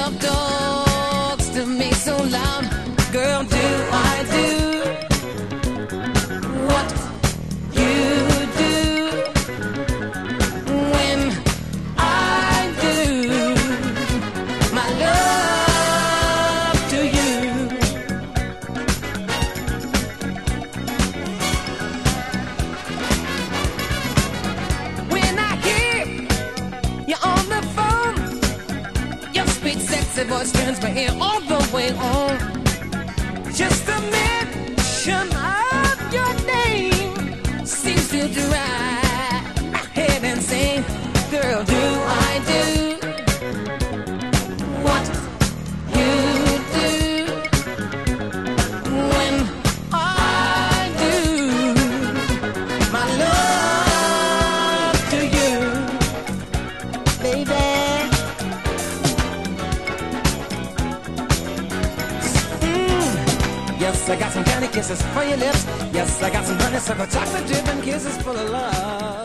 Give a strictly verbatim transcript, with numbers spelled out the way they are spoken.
love talks to me so loud. Girl, do I do what you do when I do my love to you? When I hear you on the phone, your sweet sexy voice turns my ear all the way on. Just the mention of your name seems to drive my head insane. Girl, do I do what you do when I do my love to you, baby? Yes, I got some candy kisses for your lips. Yes, I got some honeysuckle chocolate dip and kisses full of love.